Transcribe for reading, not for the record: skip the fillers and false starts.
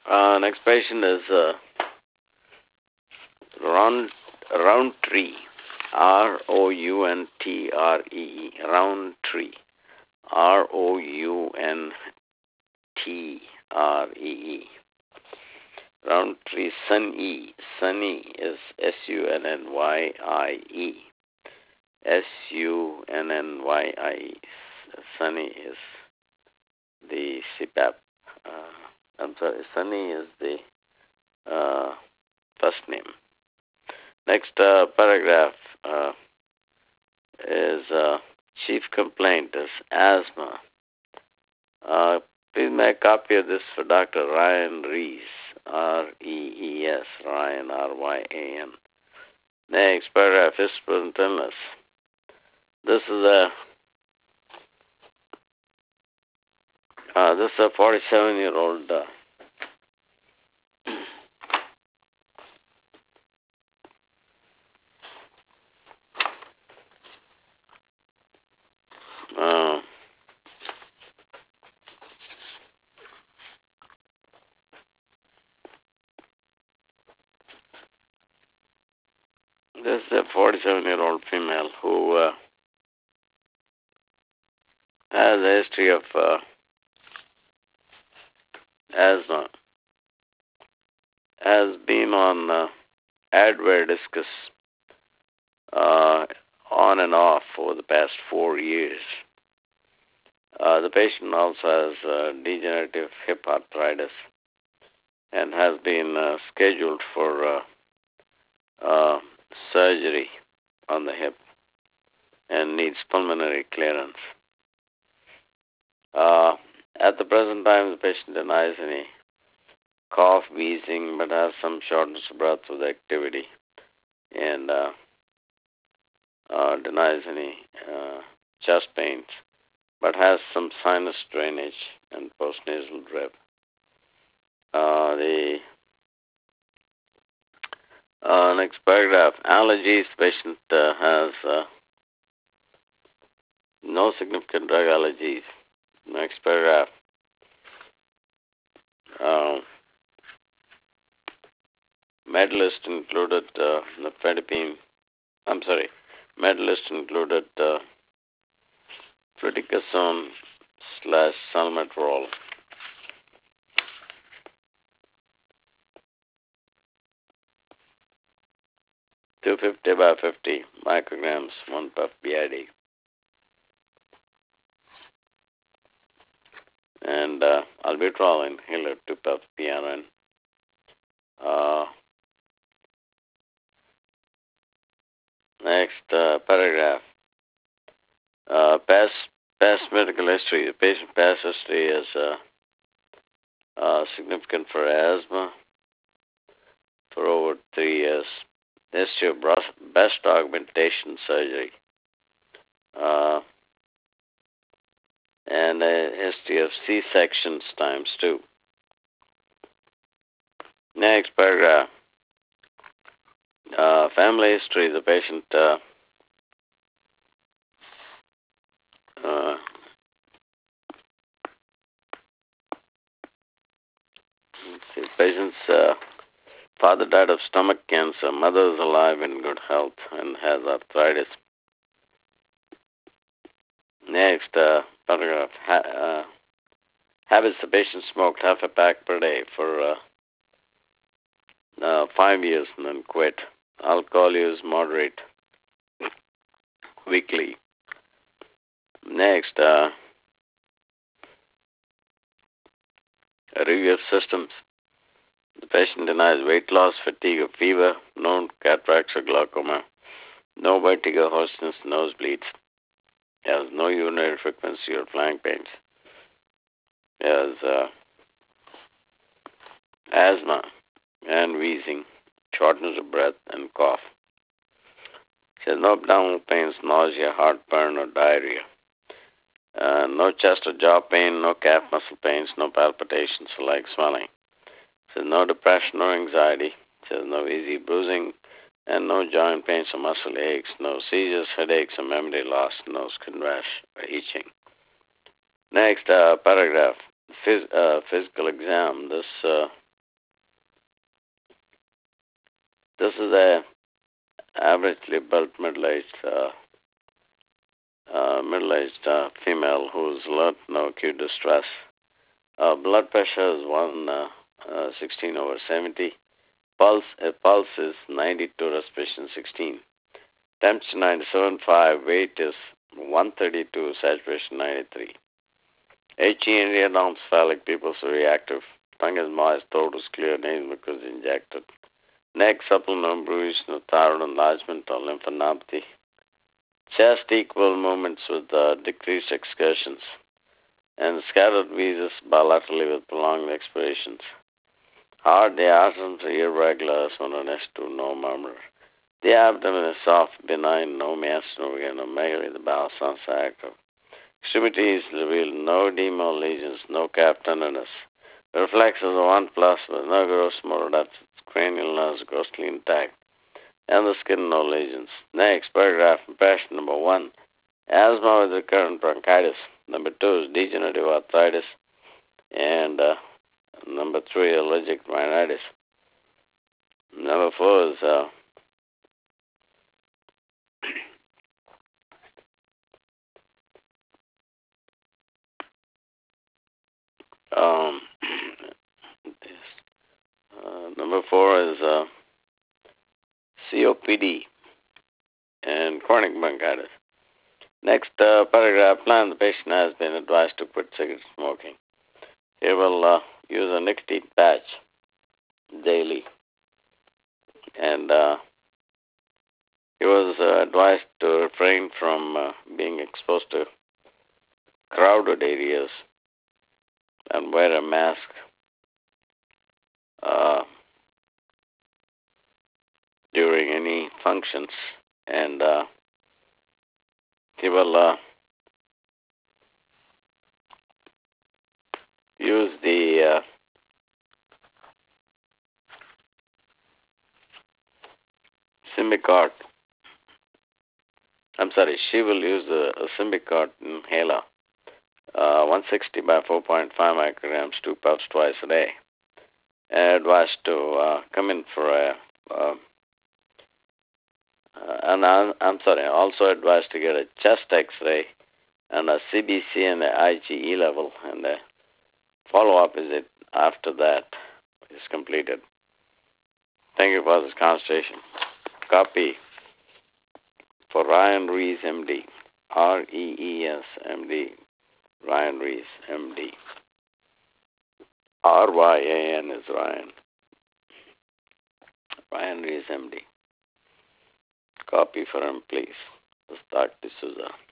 Next patient is Rountree, Rountree, Rountree, Rountree, Rountree. Sunny is Sunnye, Sunnye. Sunny is the CPAP. I'm sorry, Sunny is the first name. Next paragraph is chief complaint is asthma. Please make a copy of this for Dr. Ryan Rees, Rees, Ryan, Ryan. Next paragraph is present illness. This is a 47-year-old this is a 47-year-old female who has a history of asthma, has been on Advair discus on and off for the past 4 years. The patient also has degenerative hip arthritis and has been scheduled for surgery on the hip and needs pulmonary clearance. At the present time, the patient denies any cough, wheezing, but has some shortness of breath with activity and denies any chest pains, but has some sinus drainage and postnasal drip. The next paragraph, allergies. The patient has no significant drug allergies. Next paragraph. Medalist included nifedipine. Medalist included fluticasone / salmeterol. 250 by 50 micrograms, 1 puff BID. And albuterol inhaler, 2 puff PRN. Next paragraph. Past medical history. The patient past history is significant for asthma for over 3 years. History of breast augmentation surgery. And a history of C-sections ×2. Next paragraph. Family history. The patient the patient's father died of stomach cancer. Mother is alive in good health and has arthritis. Next paragraph. Habits. The patient smoked half a pack per day for 5 years and then quit. Alcohol use moderate weekly. Next, a review of systems. The patient denies weight loss, fatigue, or fever, no cataracts or glaucoma, no vertigo, hoarseness, nosebleeds. Has no urinary frequency or flank pains. Has asthma and wheezing, shortness of breath, and cough. She has no abdominal pains, nausea, heartburn, or diarrhea. No chest or jaw pain, no calf muscle pains, no palpitations or leg swelling. She has no depression or anxiety. She has no easy bruising and no joint pains or muscle aches, no seizures, headaches, or memory loss, no skin rash or itching. Next paragraph, physical exam. This This is a averagely built middle-aged female who's learned no acute distress. Blood pressure is 116/70. Pulse is 92, respiration 16. Temperature 97.5. Weight is 132. Saturation 93. HE and anormsphalic pupils are reactive. Tongue is moist. Throat is clear. Nasal mucus is injected. Neck supplement, bruise, no thyroid enlargement or lymphadenopathy. Chest equal movements with decreased excursions. And scattered wheezes bilaterally with prolonged expirations. Heart diaphragms are irregular, S1 and S2, no murmur. The abdomen is soft, benign, no mass, no megaly. The bowel sounds active. Extremities reveal no edema lesions, no calf tenderness. Reflexes are 1 plus with no gross motor depth. Cranial nerves grossly intact. And the skin, no lesions. Next, paragraph impression number 1. Asthma with recurrent bronchitis. Number 2 is degenerative arthritis. And number 3, allergic rhinitis. Number 4 is number 4 is COPD and chronic bronchitis. Next paragraph plan, the patient has been advised to quit cigarette smoking. He will use a nicotine patch daily. And he was advised to refrain from being exposed to crowded areas and wear a mask during any functions. And he will use the Symbicort. She will use the Symbicort inhaler, 160 by 4.5 micrograms, 2 puffs twice a day. Advised to come in for also advised to get a chest X-ray and a CBC and a IgE level, and a follow-up visit after that is completed. Thank you for this conversation. Copy for Ryan Rees, MD. R-E-E-S, MD. Ryan Rees, MD. R-Y-A-N is Ryan. Ryan Rees, MD. Copy for him, please. Let's start D'Souza.